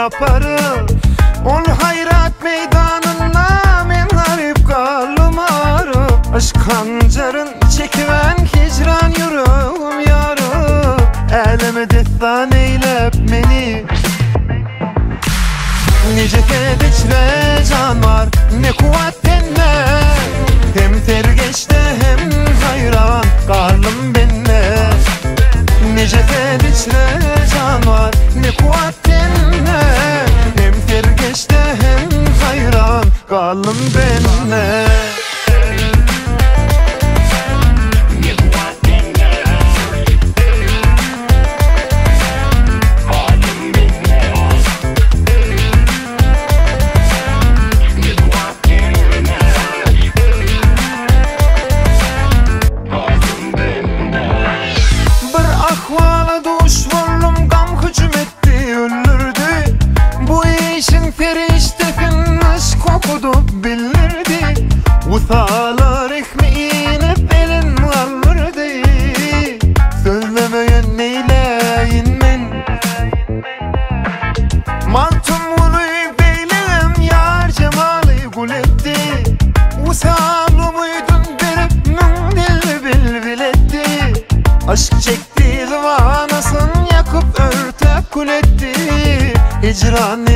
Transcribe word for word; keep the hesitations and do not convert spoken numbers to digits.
yaparım. Ol hayrat meydanında men garip kalım arı. Aşk hancarın çekiven hicran yüreğim yarı. Elime destan eylep meni. Nece kedişre can var, ne kuvvet tenne. Hem tergeçte hem hayran karnım benle. Nece kedişre can var, ne kuvvet tenne. Hem tergeçte hem hayran karnım benle. Bilirdi Uthalar ekmeğine belin alırdı. Söylemeyen neyleyin men. Mantum uluy beylim yar cemali gul etti. Usalı muydun berip min dil bilbil etti. Aşk çekti divanasın yakıp örtek kul etti. Hicran